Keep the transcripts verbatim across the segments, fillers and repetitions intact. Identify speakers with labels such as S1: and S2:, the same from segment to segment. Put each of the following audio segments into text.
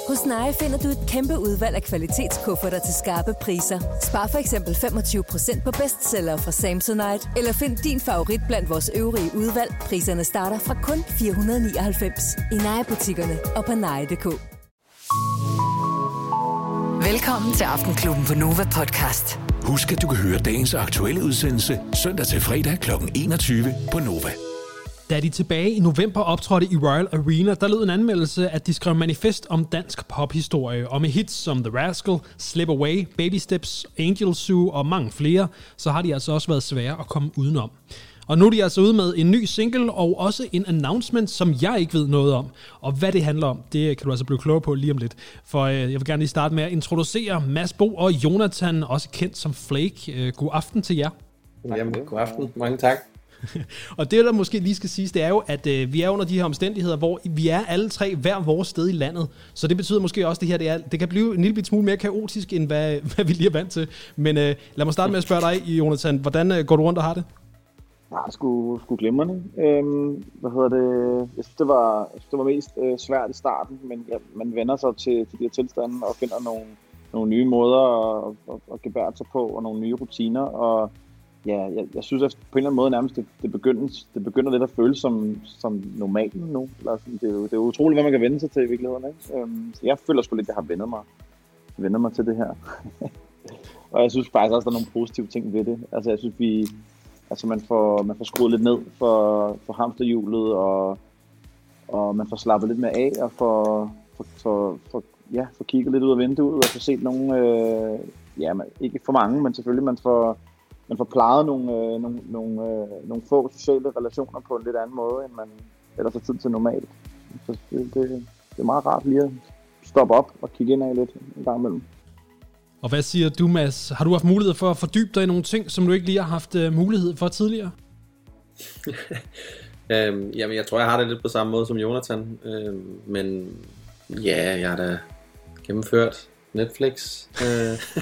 S1: Hos Neje finder du et kæmpe udvalg af kvalitetskufferter til skarpe priser. Spar for eksempel femogtyve procent på bestsellere fra Samsonite, eller find din favorit blandt vores øvrige udvalg. Priserne starter fra kun fire hundrede nioghalvfems i Neje-butikkerne og på neje punktum d k.
S2: Velkommen til Aftenklubben på Nova Podcast.
S3: Husk, at du kan høre dagens aktuelle udsendelse søndag til fredag kl. enogtyve på Nova.
S4: Da de tilbage i november optrådte i Royal Arena, der lød en anmeldelse, at de skrev manifest om dansk pophistorie. Og med hits som The Rascal, Slip Away, Baby Steps, Angel Zoo og mange flere, så har de altså også været svære at komme udenom. Og nu er de altså ude med en ny single og også en announcement, som jeg ikke ved noget om. Og hvad det handler om, det kan du altså blive klogere på lige om lidt. For øh, jeg vil gerne lige starte med at introducere Mads Bo og Jonathan, også kendt som Flake. Øh, god aften til jer.
S5: Jamen, god aften. Mange tak.
S4: Og det, der måske lige skal siges, det er jo, at øh, vi er under de her omstændigheder, hvor vi er alle tre hver vores sted i landet. Så det betyder måske også, at det her det, er, det kan blive en lille smule mere kaotisk, end hvad, hvad vi lige er vant til. Men øh, lad mig starte med at spørge dig, Jonathan. Hvordan øh, går du rundt og har det?
S6: Ja, sgu, sgu glimrende. Øhm, hvad hedder det? Jeg synes, det var, jeg synes, det var mest øh, svært i starten, men ja, man vender sig til, til de her tilstande og finder nogle, nogle nye måder at, at, at gebære sig på, og nogle nye rutiner. Og ja, jeg, jeg synes, at på en eller anden måde nærmest, det, det, begynder, det begynder lidt at føles som, som normalt nu. Eller sådan, det, er jo, det er jo utroligt, hvad man kan vende sig til i virkeligheden. Ikke? Øhm, så jeg føler sgu lidt, at jeg har vendt mig, vendt mig til det her. Og jeg synes faktisk også, at der er nogle positive ting ved det. Altså, jeg synes, vi... Altså man får, man får skruet lidt ned for, for hamsterhjulet, og, og man får slappet lidt mere af, og får, for, for, for, ja, får kigget lidt ud af vinduet, og får set nogle, øh, ja, man, ikke for mange, men selvfølgelig man får, man får plejet nogle, øh, nogle, nogle, øh, nogle få sociale relationer på en lidt anden måde, end man ellers har tid til normalt. Så det, det, det er meget rart lige at stoppe op og kigge ind af lidt en gang imellem.
S4: Og hvad siger du, Mads? Har du haft mulighed for at fordybe dig i nogle ting, som du ikke lige har haft uh, mulighed for tidligere?
S5: øhm, jamen, jeg tror, jeg har det lidt på samme måde som Jonathan. Øhm, men ja, jeg har da gennemført Netflix. Øh,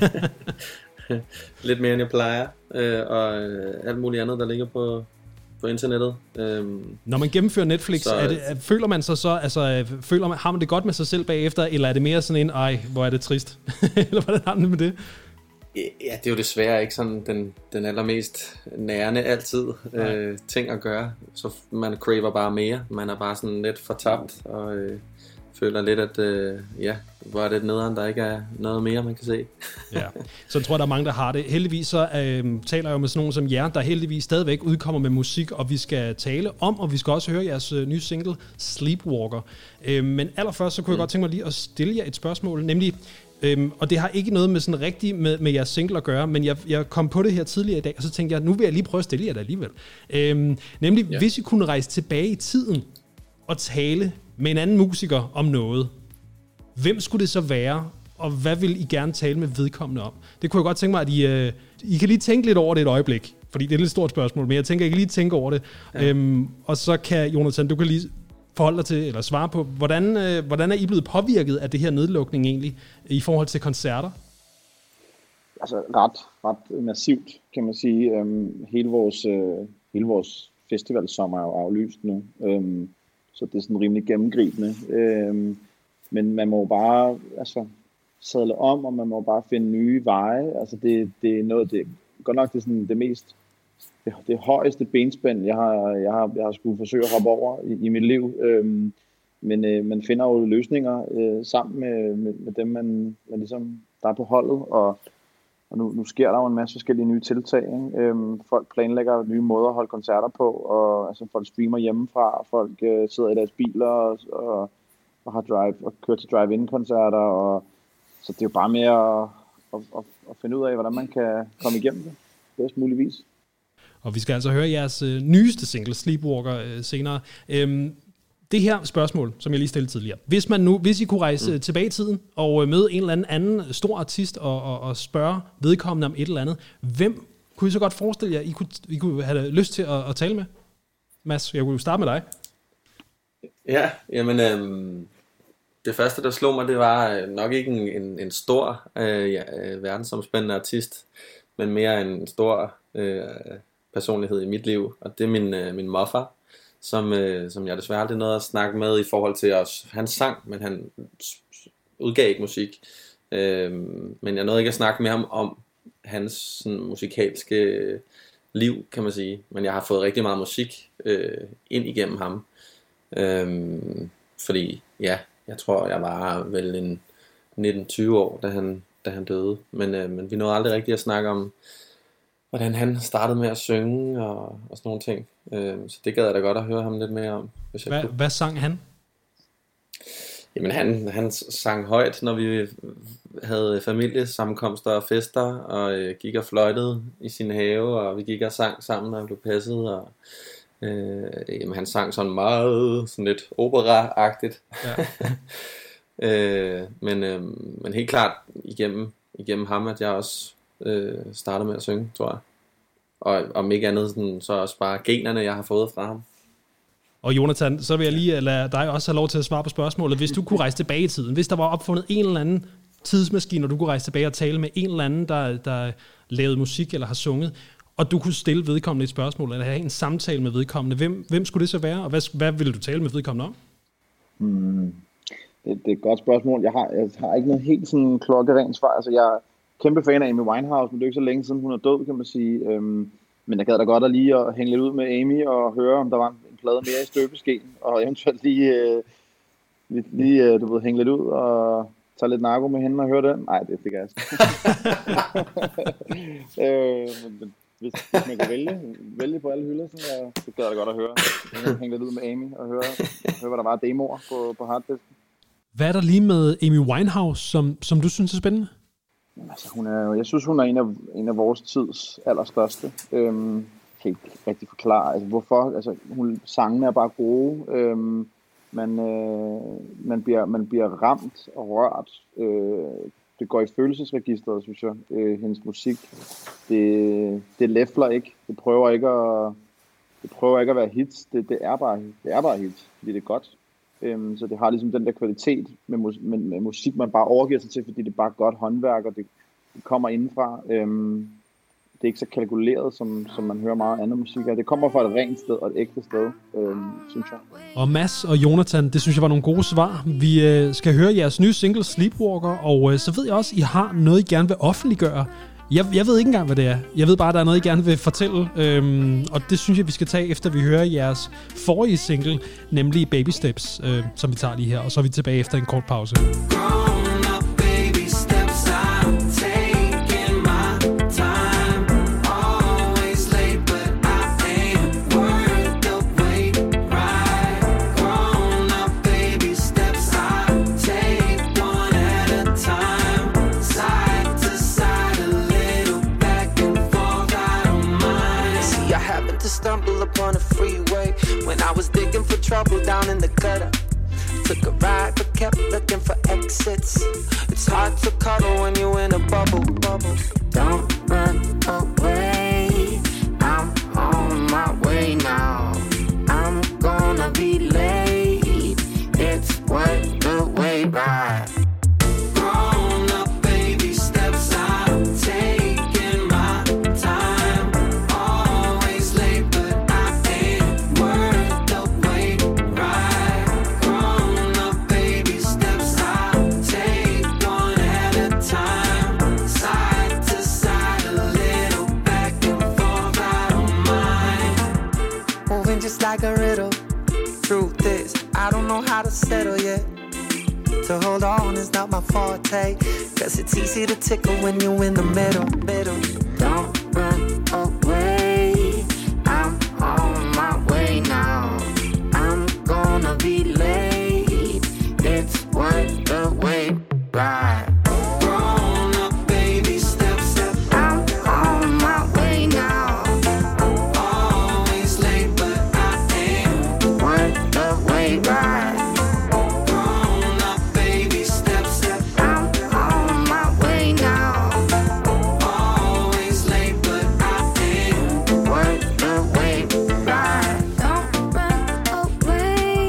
S5: lidt mere, end jeg plejer. Øh, og alt muligt andet, der ligger på... på internettet. Øhm,
S4: Når man gennemfører Netflix,
S5: så,
S4: er det, føler man sig så, altså, føler man, har man det godt med sig selv bagefter, eller er det mere sådan en, ej, hvor er det trist? Eller hvordan har man det med det?
S5: Ja, det er jo desværre ikke sådan den, den allermest nærende altid øh, ting at gøre. Så man craver bare mere. Man er bare sådan lidt fortabt, og øh, føler lidt, at øh, ja, hvor er det nederen, der ikke er noget mere, man kan se.
S4: Ja, så jeg tror, der er mange, der har det. Heldigvis så øh, taler jeg jo med sådan nogen som jer, der heldigvis stadigvæk udkommer med musik, og vi skal tale om, og vi skal også høre jeres øh, nye single, Sleepwalker. Øh, men allerførst, så kunne jeg mm. godt tænke mig lige at stille jer et spørgsmål, nemlig, øh, og det har ikke noget med sådan rigtigt med, med jeres single at gøre, men jeg, jeg kom på det her tidligere i dag, og så tænkte jeg, nu vil jeg lige prøve at stille jer det alligevel. Øh, nemlig, ja. Hvis I kunne rejse tilbage i tiden og tale med en anden musiker om noget, hvem skulle det så være, og hvad vil I gerne tale med vedkommende om? Det kunne jeg godt tænke mig, at I, øh, I kan lige tænke lidt over det et øjeblik, fordi det er et lidt stort spørgsmål, men jeg tænker, at I kan lige tænke over det. Ja. Øhm, og så kan Jonathan, du kan lige forholde dig til, eller svare på, hvordan, øh, hvordan er I blevet påvirket af det her nedlukning egentlig, i forhold til koncerter?
S6: Altså ret, ret massivt, kan man sige. Øhm, hele vores, øh, hele vores festivalsommer er jo aflyst nu. Øhm, Så det er sådan rimelig gennemgribende. Øhm, men man må jo bare altså, sadle om, og man må bare finde nye veje. Altså det, det er noget, det godt nok det er sådan det mest, det, det højeste benspænd, jeg har, jeg har, jeg har skulle forsøge at hoppe over i, i mit liv. Øhm, men øh, man finder jo løsninger øh, sammen med, med, med dem, man, man ligesom, der er på holdet, og Og nu, nu sker der jo en masse forskellige nye tiltag. Ikke? Øhm, folk planlægger nye måder at holde koncerter på, og altså, folk streamer hjemmefra, og folk øh, sidder i deres biler og, og, og har drive og kører til drive-in-koncerter. Og, så det er jo bare mere at, at, at, at finde ud af, hvordan man kan komme igennem det bedst muligvis.
S4: Og vi skal altså høre jeres øh, nyeste single, Sleepwalker, øh, senere. Øhm, Det her spørgsmål, som jeg lige stillede tidligere. Hvis man nu, hvis I kunne rejse mm. tilbage i tiden og møde en eller anden, anden stor artist og, og, og spørge vedkommende om et eller andet, hvem kunne I så godt forestille jer, I kunne, I kunne have lyst til at, at tale med? Mads, jeg kunne jo starte med dig.
S5: Ja, jamen øhm, det første, der slog mig, det var nok ikke en, en, en stor øh, ja, verdensomspændende artist, men mere en stor øh, personlighed i mit liv, og det er min, øh, min morfar. Som, øh, som jeg desværre aldrig nåede at snakke med i forhold til os, hans sang, men han udgav ikke musik. Øh, men jeg nåede ikke at snakke med ham om hans sådan, musikalske liv, kan man sige. Men jeg har fået rigtig meget musik øh, ind igennem ham. Øh, fordi, ja, jeg tror, jeg var vel en nitten tyve år, da han, da han døde. Men, øh, men vi nåede aldrig rigtig at snakke om, hvordan han startede med at synge og, og sådan nogle ting. Øh, så det gad jeg da godt at høre ham lidt mere om. Hvis jeg
S4: hvad,
S5: kunne.
S4: hvad sang han?
S5: Jamen han, han sang højt, når vi havde familiesammenkomster og fester, og øh, gik og fløjtede i sin have, og vi gik og sang sammen, når han blev passet, og øh, jamen, han sang sådan meget, sådan lidt opera-agtigt. Ja. øh, men, øh, men helt klart igennem, igennem ham, at jeg også øh, startede med at synge, tror jeg. Og om ikke andet, sådan, så også bare generne, jeg har fået fra ham.
S4: Og Jonathan, så vil jeg lige lade dig også have lov til at svare på spørgsmålet. Hvis du kunne rejse tilbage i tiden, hvis der var opfundet en eller anden tidsmaskine, og du kunne rejse tilbage og tale med en eller anden, der, der lavede musik eller har sunget, og du kunne stille vedkommende et spørgsmål, eller have en samtale med vedkommende, hvem, hvem skulle det så være, og hvad, hvad ville du tale med vedkommende om?
S6: Hmm. Det, det er et godt spørgsmål. Jeg har, jeg har ikke noget helt sådan klokkerent svar. Altså, jeg er kæmpe fan af Amy Winehouse, men det er ikke så længe siden hun er død, kan man sige. Øhm, men jeg gad da godt at lige at hænge lidt ud med Amy og høre, om der var en plade mere i støbeskeen, og eventuelt lige, øh, lige, lige øh, du ved, hænge lidt ud og tage lidt narko med hende og høre den. Nej, det fik jeg altså. øh, men, hvis, hvis man kan vælge, vælge på alle hylder, så, ja, så gad jeg da godt at høre. Hænge lidt ud med Amy og høre, høre hvad der var af demoer på, på harddisken.
S4: Hvad er der lige med Amy Winehouse, som, som du synes er spændende?
S6: Altså, hun er, jeg synes, hun er en af, en af vores tids allerstørste. Øhm, jeg kan ikke rigtig forklare, altså, hvorfor. Altså, hun, sangene er bare gode. Øhm, man, øh, man, bliver, man bliver ramt og rørt. Øh, det går i følelsesregisteret, synes jeg. Øh, hendes musik, det, det læfler ikke. Det prøver ikke at, det prøver ikke at være hits. Det, det, er bare, det er bare hits, fordi det er godt. Øhm, så det har ligesom den der kvalitet med, mus- med, med musik, man bare overgiver sig til, fordi det er bare godt håndværk, og det, det kommer indenfra. Øhm, det er ikke så kalkuleret, som, som man hører meget andet musik. Det kommer fra et rent sted og et ægte sted, øhm, synes jeg.
S4: Og Mads og Jonathan, det synes jeg var nogle gode svar. Vi øh, skal høre jeres nye single Sleepwalker, og øh, så ved jeg også, I har noget, I gerne vil offentliggøre. Jeg, jeg ved ikke engang, hvad det er. Jeg ved bare, at der er noget, I gerne vil fortælle. Øhm, og det synes jeg, vi skal tage, efter vi hører jeres forrige single, nemlig Baby Steps, øh, som vi tager lige her. Og så er vi tilbage efter en kort pause.
S7: Stumble upon a freeway when I was digging for trouble down in the gutter. Took a ride but kept looking for exits. It's hard to cuddle when you're in a bubble. Bubble. Don't run away. I'm on my way now. I'm gonna be late. It's worth the wait ride. Grown up baby steps I'm taking. Just like a riddle. Truth is, I don't know how to settle yet. To hold on is not my forte, cause it's easy to tickle when you're in the middle, middle. Don't run away. I'm on my way now. I'm gonna be late. It's worth the wait ride. Grown up baby steps up. I'm on my way now. Ride. Grown up baby steps up. I'm on my way now. Always late but I am worth the wait. Ride. Don't run away.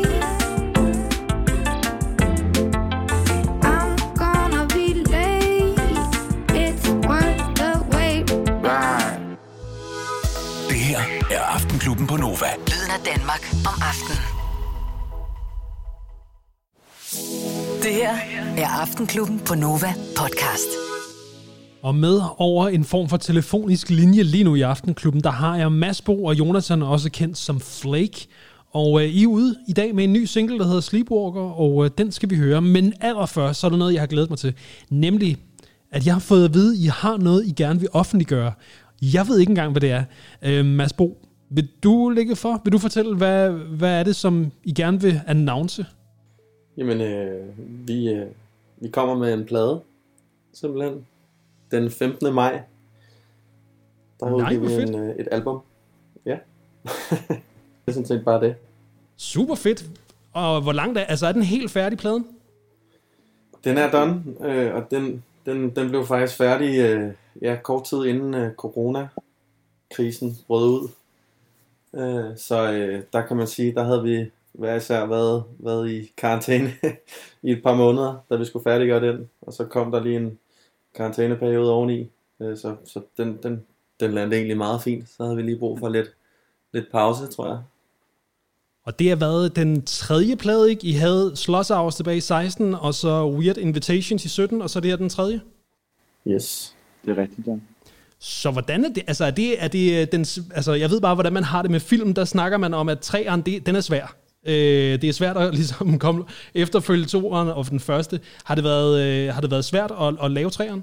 S7: I'm gonna be late. It's worth the wait. Ride.
S3: Det her er Aftenklubben på Nova.
S2: Lyden af Danmark om aftenen. Det her er Aftenklubben på Nova podcast.
S4: Og med over en form for telefonisk linje lige nu i Aftenklubben, der har jeg Mads Bo og Jonathan, også kendt som Flake. Og øh, I er ude i dag med en ny single, der hedder Sleepwalker, og øh, den skal vi høre. Men allerførst, så er der noget, jeg har glædet mig til. Nemlig, at jeg har fået at vide, at I har noget, I gerne vil offentliggøre. Jeg ved ikke engang, hvad det er. Øh, Mads Bo, vil du lægge for? Vil du fortælle, hvad, hvad er det, som I gerne vil announce?
S5: Jamen, øh, vi, øh, vi kommer med en plade, simpelthen. Den femtende maj. Der udgiver vi en, øh, et album. Ja. Det er sådan set bare det.
S4: Super fedt. Og hvor langt er, altså er den helt færdig, pladen?
S5: Den er done, øh, og den, den, den blev faktisk færdig øh, ja, kort tid inden øh, coronakrisen brød ud. Øh, så øh, der kan man sige, der havde vi hver især været, været i karantæne i et par måneder, da vi skulle færdiggøre den. Og så kom der lige en karantæneperiode oveni. Øh, så så den, den, den landede egentlig meget fint. Så havde vi lige brug for lidt, lidt pause, tror jeg.
S4: Og det har været den tredje plade, ikke? I havde Sloss Hours tilbage i seksten, og så Weird Invitations i sytten, og så det her den tredje?
S5: Yes.
S6: Det er rigtigt, ja.
S4: Så hvordan er det? Altså, er det, er det den, altså, jeg ved bare, hvordan man har det med film. Der snakker man om, at treeren, det, den er svær. Øh, det er svært at ligesom komme efterfølge toeren og den første. Har det været, øh, har det været svært at, at lave treeren?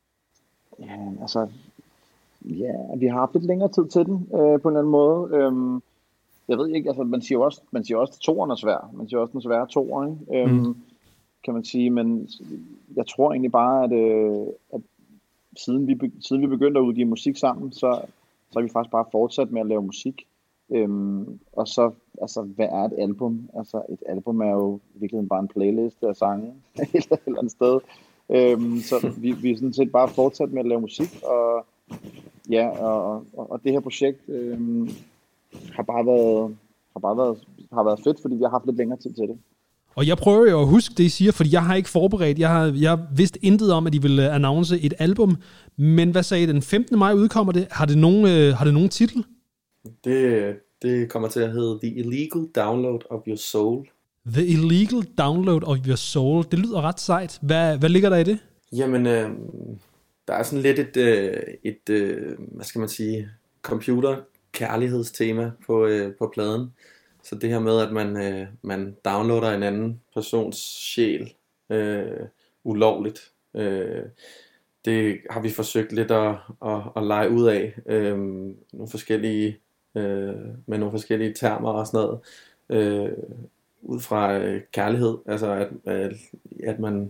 S6: Ja, altså... Ja, vi har haft lidt længere tid til den, øh, på en eller anden måde. Øhm, jeg ved ikke, altså man siger også, man siger også, at toeren er svær. Man siger også, den svære toer, ikke? Øhm, mm. Kan man sige, men jeg tror egentlig bare, at, øh, at siden, vi, siden vi begyndte at udgive musik sammen, så, så har vi faktisk bare fortsat med at lave musik. Øhm, og så, altså, hvad er et album? Altså, et album er jo virkelig bare en playlist af sange et eller andet sted. Øhm, så vi, vi er sådan set bare fortsat med at lave musik, og ja, og, og, og det her projekt øhm, har bare været har bare været har været fedt, fordi vi har haft lidt længere tid til det.
S4: Og jeg prøver jo at huske det, I siger, fordi jeg har ikke forberedt. Jeg har jeg vidst intet om, at I ville annonce et album. Men hvad sagde I, den femtende maj udkommer det? Har det nogen, øh, har det nogen titel?
S5: Det, det kommer til at hedde The Illegal Download of Your Soul.
S4: The Illegal Download of Your Soul. Det lyder ret sejt. Hvad, hvad ligger der i det?
S5: Jamen, øh, der er sådan lidt et, øh, et øh, hvad skal man sige, computer-kærlighedstema på, øh, på pladen. Så det her med, at man, øh, man downloader en anden persons sjæl øh, ulovligt, øh, det har vi forsøgt lidt at, at, at lege ud af øh, nogle forskellige, øh, med nogle forskellige termer og sådan noget, øh, ud fra øh, kærlighed, altså at, at, at man,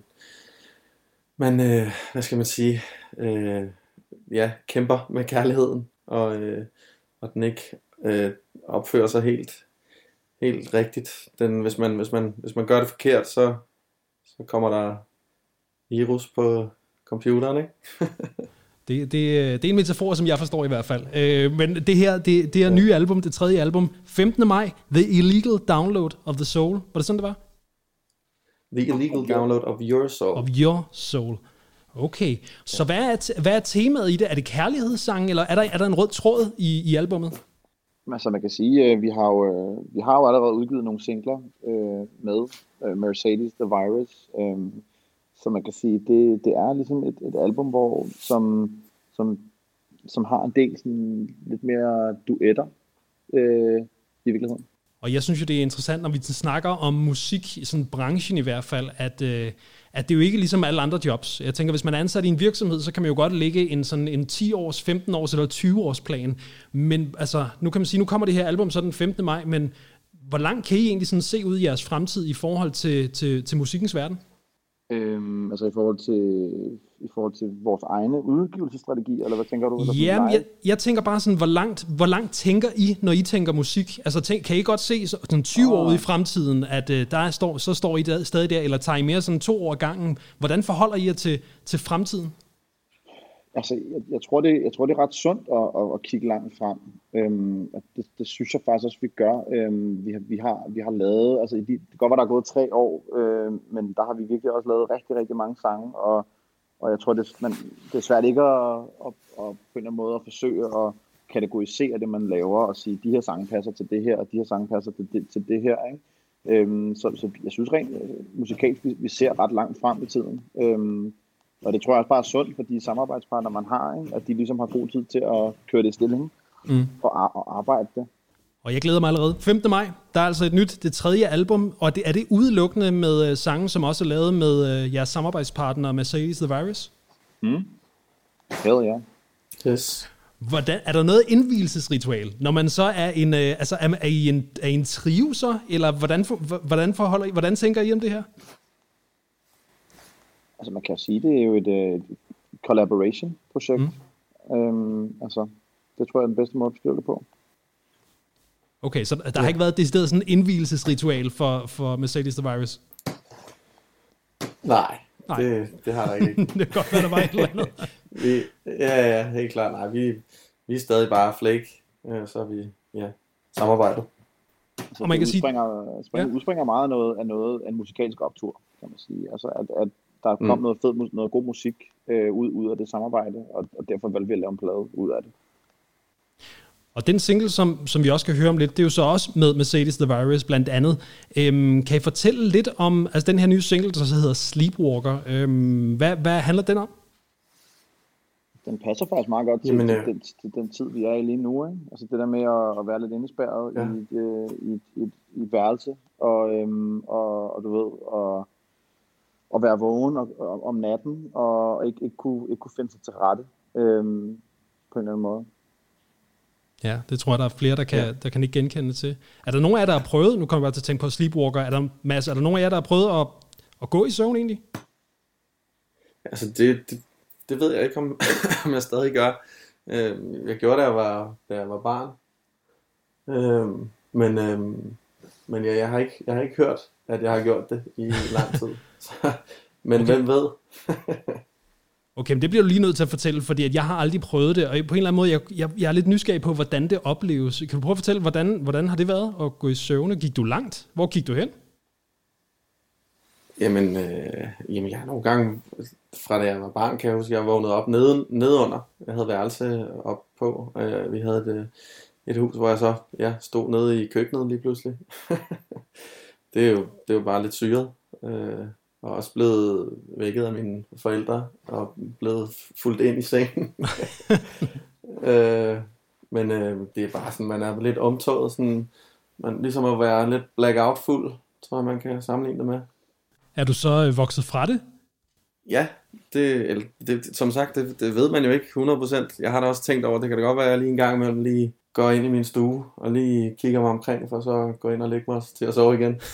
S5: man øh, hvad skal man sige, øh, ja, kæmper med kærligheden, og, øh, og den ikke øh, opfører sig helt helt rigtigt. Den, hvis, man, hvis, man, hvis man gør det forkert, så, så kommer der virus på computeren, ikke?
S4: det, det, det er en metafor, som jeg forstår i hvert fald. Øh, men det her, det, det her nye album, det tredje album, femtende maj, The Illegal Download of the Soul. Var det sådan, det var?
S5: The Illegal Download of Your Soul.
S4: Of Your Soul. Okay. Så ja. hvad, er, hvad er temaet i det? Er det kærlighedssang, eller er der, er der en rød tråd i, i albummet?
S6: Altså man kan sige, vi har jo, vi har jo allerede udgivet nogle singler øh, med øh, Mercedes The Virus, øh, så man kan sige, det, det er ligesom et, et album, hvor som, som, som har en del sådan lidt mere duetter øh, i virkeligheden.
S4: Og jeg synes jo, det er interessant, når vi snakker om musik, i sådan branchen i hvert fald, at, øh, at det jo ikke er ligesom alle andre jobs. Jeg tænker, hvis man er ansat i en virksomhed, så kan man jo godt lægge en sådan en ti års, femten års eller tyve års plan. Men altså, nu kan man sige, nu kommer det her album så den femtende maj, men hvor langt kan I egentlig sådan se ud i jeres fremtid i forhold til, til, til musikkens verden?
S6: Øhm, altså i forhold til i forhold til vores egne udgivelsesstrategi, eller hvad tænker du? Eller
S4: Jamen, jeg, jeg tænker bare sådan, hvor langt, hvor langt tænker I, når I tænker musik? Altså, tænk, kan I godt se sådan tyve oh. år ude i fremtiden, at uh, der står, så står I der, stadig der, eller tager I mere sådan to år gangen? Hvordan forholder I jer til, til fremtiden?
S6: Altså, jeg, jeg, tror det, jeg tror, det er ret sundt at, at, at kigge langt frem. Øhm, det, det synes jeg faktisk også, vi gør. Øhm, vi, har, vi, har, vi har lavet, altså det kan godt være, der er gået tre år, øh, men der har vi virkelig også lavet rigtig, rigtig mange sange, og, og jeg tror, det, man, det er svært ikke at, at, at på en eller anden måde at forsøge at kategorisere det, man laver, og sige, de her sange passer til det her, og de her sange passer til det, til det her, ikke? Øhm, så, så jeg synes rent øh, musikalsk, vi, vi ser ret langt frem i tiden. Øhm, og det tror jeg også bare er sundt for de samarbejdspartnere, man har, ikke? At de ligesom har god tid til at køre det i stilling mm. og, ar- og arbejde det.
S4: Og jeg glæder mig allerede. femte maj, der er altså et nyt, det tredje album, og det, er det udelukkende med uh, sange, som også er lavet med uh, jeres samarbejdspartner Mercedes The Virus?
S6: Mm. Hell yeah.
S5: Yes.
S4: Hvordan, er der noget indvielsesritual, når man så er en, uh, altså er, er, I en, er I en trio så, eller hvordan, for, hvordan, forholder I, hvordan tænker I om det her?
S6: Altså man kan jo sige, det er jo et, et collaboration-projekt. Mm. Øhm, altså, det tror jeg er den bedste måde at beskrive det på.
S4: Okay, så der ja. har ikke været decideret sådan en indvielsesritual for, for Mercedes The Virus?
S5: Nej,
S4: Nej.
S5: Det, det har der ikke.
S4: Det kan godt være, der var et eller andet.
S5: vi, ja, ja, helt klart. Nej, vi, vi er stadig bare Flake, øh, så er vi ja, samarbejdet.
S6: Så
S4: og man kan
S6: udspringer,
S4: sige,
S6: springer,
S4: ja.
S6: udspringer meget af noget, af noget af en musikalsk optur, kan man sige. Altså, at, at der kom mm. noget fed, noget god musik øh, ud, ud af det samarbejde, og, og derfor valgte vi at lave en plade ud af det.
S4: Og den single, som, som vi også kan høre om lidt, det er jo så også med Mercedes The Virus blandt andet. Øhm, kan I fortælle lidt om altså den her nye single, der så hedder Sleepwalker? Øhm, hvad, hvad handler den om?
S6: Den passer faktisk meget godt til, Jamen, ja. til, den, til den tid, vi er i lige nu. Ikke? Altså det der med at, at være lidt indespærret ja. i, et, øh, i, et, i, et, i et værelse, og, øhm, og, og du ved, og, og være vågen og, og, om natten, og ikke, ikke, kunne, ikke kunne finde sig til rette øhm, på en eller anden måde.
S4: Ja, det tror jeg, der er flere, der kan, ja. der kan ikke genkende til. Er der nogen af jer, der har prøvet, nu kommer jeg bare til at tænke på Sleepwalker, er der, Mads, er der nogen af jer, der har prøvet at, at gå i søvn egentlig?
S5: Altså det, det, det ved jeg ikke, om, om jeg stadig gør. Øh, jeg gjorde det, da jeg var, da jeg var barn. Øh, men øh, men ja, jeg, har ikke, jeg har ikke hørt, at jeg har gjort det i lang tid. Så, men okay. Hvem ved?
S4: Okay, men det bliver du lige nødt til at fortælle, fordi at jeg har aldrig prøvet det, og på en eller anden måde, jeg, jeg, jeg er lidt nysgerrig på, hvordan det opleves. Kan du prøve at fortælle, hvordan, hvordan har det været at gå i søvne? Gik du langt? Hvor gik du hen?
S5: Jamen, øh, jamen jeg har nogle gange, fra da jeg var barn, kan jeg huske, jeg vågnede op nede, nedunder. Jeg havde værelse op på. Øh, vi havde et, et hus, hvor jeg så ja, stod nede i køkkenet lige pludselig. det, er jo, det er jo bare lidt syret. Øh, og også blevet vækket af mine forældre, og blevet fulgt ind i sengen. øh, men øh, det er bare sådan, man er lidt omtået, sådan, man ligesom at være lidt blackout fuld, tror jeg, man kan sammenligne det med.
S4: Er du så øh, vokset fra det?
S5: Ja, det, det, som sagt, det, det ved man jo ikke hundrede procent. Jeg har da også tænkt over, det kan da godt være, at jeg lige en gang imellem lige går ind i min stue, og lige kigger mig omkring, for så gå ind og lægge mig til at sove igen.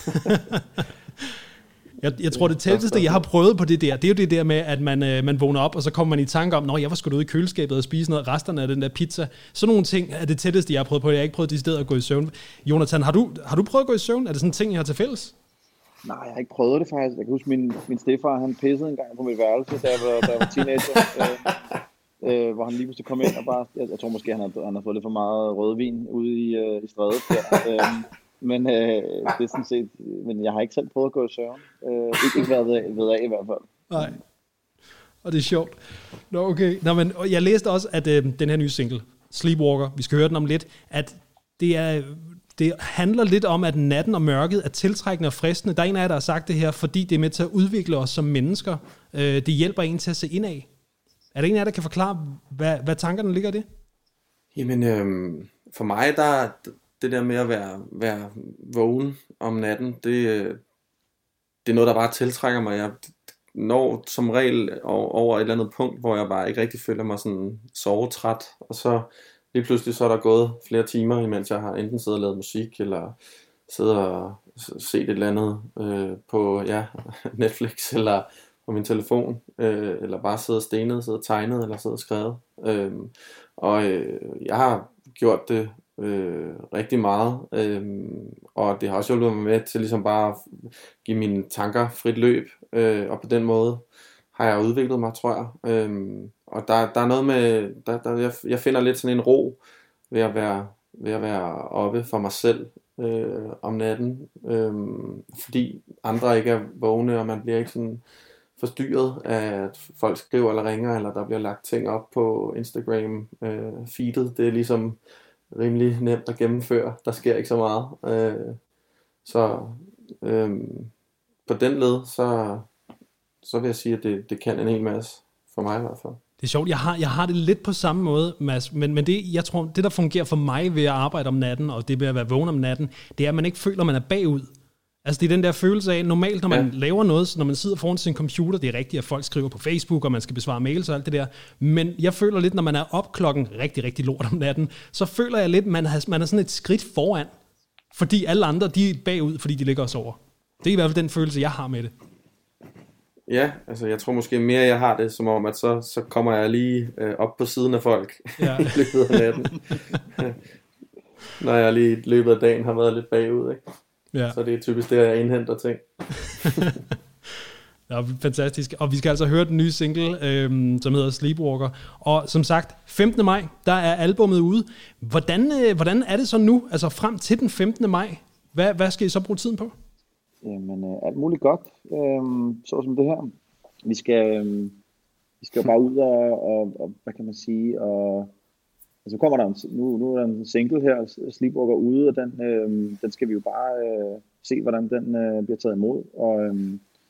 S4: Jeg, jeg tror, det tætteste, jeg har prøvet på det der, det er jo det der med, at man, øh, man vågner op, og så kommer man i tanke om, nå, jeg var sgu da ude i køleskabet og spise noget, resterne af den der pizza. Sådan nogle ting er det tætteste, jeg har prøvet på. Jeg har ikke prøvet de steder at gå i søvn. Jonathan, har du, har du prøvet at gå i søvn? Er det sådan en ting, I har til fælles?
S6: Nej, jeg har ikke prøvet det faktisk. Jeg kan huske, min, min stedfar, han pissede en gang på mit værelse, da jeg var, da jeg var teenager. øh, øh, hvor han lige pludselig kom ind og bare, jeg, jeg tror måske, han har, han har fået lidt for meget rødvin ude i, øh, i strædet der. øh, Men øh, det er sådan set, men jeg har ikke selv prøvet at gå i søvn. Øh, ikke, ikke været ved, ved af i hvert fald.
S4: Nej. Og det er sjovt. Nå, okay. Nå, men jeg læste også, at øh, den her nye single, Sleepwalker, vi skal høre den om lidt, at det er det handler lidt om, at natten og mørket er tiltrækkende og fristende. Der er en af jer, der har sagt det her, fordi det er med til at udvikle os som mennesker. Øh, det hjælper en til at se indad. Er der en af jer, der kan forklare, hvad, hvad tankerne ligger i det?
S5: Jamen, øh, for mig, der det der med at være, være vågen om natten, det, det er noget, der bare tiltrækker mig. Jeg når som regel over et eller andet punkt, hvor jeg bare ikke rigtig føler mig sådan sovetræt, og så lige pludselig så er der gået flere timer, imens jeg har enten siddet og lavet musik, eller siddet og set et eller andet øh, på ja, Netflix, eller på min telefon, øh, eller bare siddet og stenet, siddet og tegnet, eller siddet og skrevet. Øh, og øh, jeg har gjort det Øh, rigtig meget, øh, og det har også hjulpet mig med til ligesom bare at give mine tanker frit løb, øh, og på den måde har jeg udviklet mig, tror jeg. Øh, og der, der er noget med, der, der, jeg, jeg finder lidt sådan en ro ved at være, ved at være oppe for mig selv øh, om natten, øh, fordi andre ikke er vågne, og man bliver ikke sådan forstyrret af, at folk skriver eller ringer, eller der bliver lagt ting op på Instagram øh, feedet. Det er ligesom rimelig nemt at gennemføre. Der sker ikke så meget. Øh, så øhm, på den led, så, så vil jeg sige, at det, det kan en hel masse, for mig i hvert fald.
S4: Det er sjovt, jeg har, jeg har det lidt på samme måde, Mads, men, men det, jeg tror, det der fungerer for mig ved at arbejde om natten, og det ved at være vågen om natten, det er, at man ikke føler, at man er bagud. Altså det er den der følelse af, normalt når man ja. laver noget, når man sidder foran sin computer, det er rigtigt, at folk skriver på Facebook, og man skal besvare mails og alt det der, men jeg føler lidt, når man er op klokken rigtig, rigtig lort om natten, så føler jeg lidt, at man, har, man er sådan et skridt foran, fordi alle andre, de er bagud, fordi de ligger og sover. Det er i hvert fald den følelse, jeg har med det.
S5: Ja, altså jeg tror måske mere, jeg har det som om, at så, så kommer jeg lige øh, op på siden af folk ja. i løbet af natten. Når jeg lige i løbet af dagen har været lidt bagud, ikke? Ja. Så det er typisk det, jeg indhenter ting.
S4: Ja, fantastisk. Og vi skal altså høre den nye single, øhm, som hedder Sleepwalker. Og som sagt, femtende maj, der er albummet ude. Hvordan, øh, hvordan er det så nu, altså frem til den femtende maj? Hvad, hvad skal I så bruge tiden på?
S6: Jamen, øh, alt muligt godt, øh, så som det her. Vi skal, øh, vi skal bare ud og, og, og, hvad kan man sige, og altså kommer der en, nu, nu er der en single her, Sleepwalker ude, og den, øh, den skal vi jo bare øh, se, hvordan den øh, bliver taget imod. Og, øh,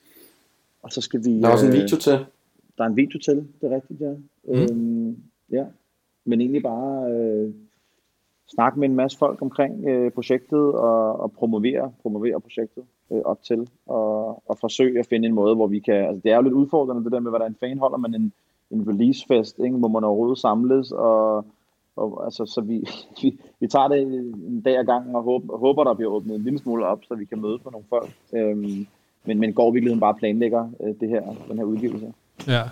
S6: og så skal vi...
S5: Der er også en video til.
S6: Der er en video til, det er rigtigt, ja. Mm. Øh, ja. Men egentlig bare øh, snakke med en masse folk omkring øh, projektet, og, og promovere, promovere projektet øh, op til, og, og forsøge at finde en måde, hvor vi kan... Altså det er jo lidt udfordrende, det der med, hvordan fanden holder man en, en releasefest, ikke? Hvor man overhovedet samles, og... Og, altså, så vi, vi, vi tager det en dag ad gangen og håber, håber, der bliver åbnet en lille smule op, så vi kan møde på nogle folk. Øhm, men, men går virkeligheden bare planlægger øh, det her, den her udgivelse.
S4: Ja.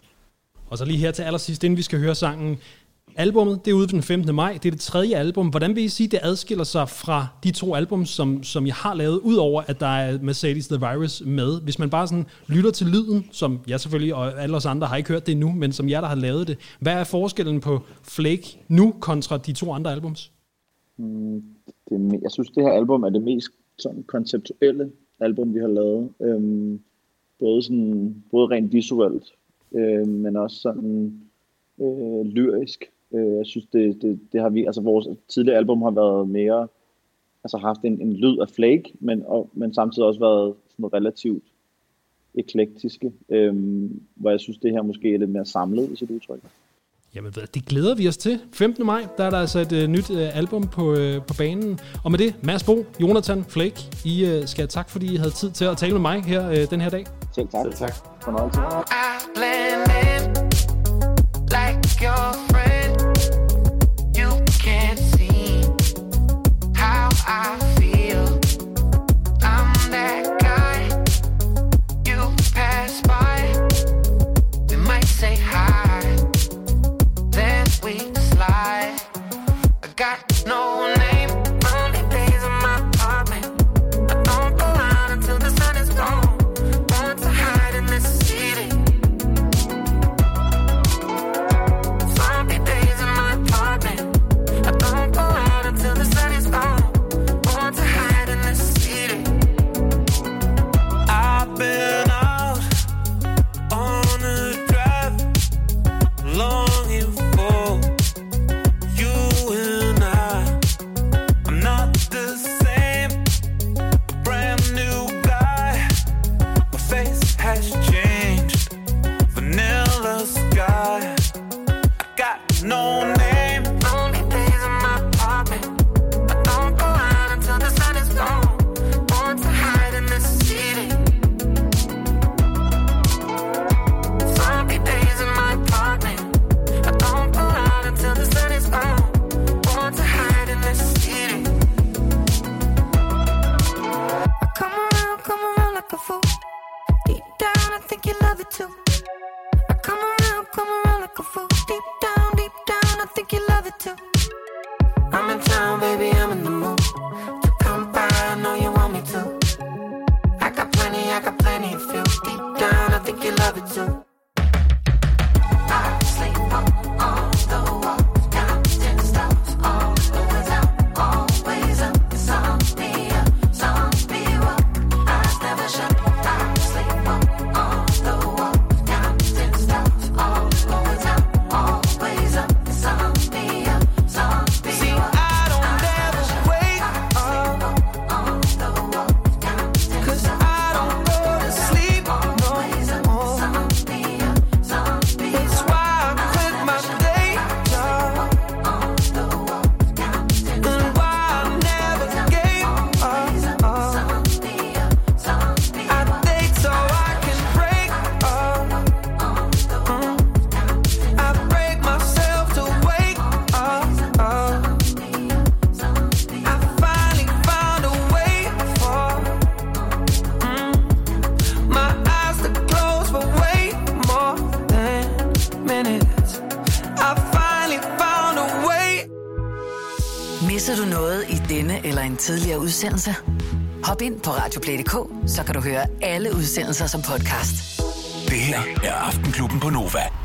S4: Og så lige her til allersidst, inden vi skal høre sangen. Albummet, det er ude den femtende maj. Det er det tredje album. Hvordan vil I sige, det adskiller sig fra de to album, som, som jeg har lavet, udover at der er Mercedes The Virus med? Hvis man bare sådan lytter til lyden, som jeg selvfølgelig og alle os andre har ikke hørt det endnu, men som jer, der har lavet det. Hvad er forskellen på Flake nu kontra de to andre albums?
S6: Mm, det, jeg synes, det her album er det mest sådan konceptuelle album, vi har lavet. Øhm, både, sådan, både rent visuelt, øh, men også sådan øh, lyrisk. Jeg synes, det, det, det har vi, altså vores tidligere album har været mere, altså haft en, en lyd af Flake, men, og, men samtidig også været sådan relativt eklektiske, øhm, hvor jeg synes, det her måske er lidt mere samlet i sit udtryk.
S4: Jamen, det glæder vi os til. femtende maj, der er der altså et uh, nyt uh, album på, uh, på banen. Og med det, Mads Bo, Jonathan, Flake, I uh, skal have tak, fordi I havde tid til at tale med mig her uh, den her dag.
S6: Selv tak.
S5: Selv tak.
S6: Fornøjelse.
S7: I feel I'm that guy. You pass by, we might say hi, then we slide. I got no name, lonely days in my apartment. I don't go out until the sun is gone. Want to hide in this city. Lonely days in my apartment. I don't go out until the sun is gone. Been out on a drive, longing for you and I. I'm not the same, brand new guy. My face has changed, vanilla sky. I got no name, lonely days in my apartment. I don't go out until the sun is gone. Want to hide in the city. Too. I come around, come around like a fool. Deep down, deep down, I think you love it too. I'm in town, baby, I'm in the mood to come by, I know you want me to. I got plenty, I got plenty of you. Deep down, I think you love it too. I sleep up on the wall, counting stars, always out, always up. Insomnia, zombie walk, eyes never shut. I sleep up on the wall, counting stars, always out, always up. Insomnia, zombie walk. See, I don't ever wake up on the wall, counting
S2: Misser du noget i denne eller en tidligere udsendelse? Hop ind på radioplay punktum d k, så kan du høre alle udsendelser som podcast.
S3: Det her er Aftenklubben på Nova.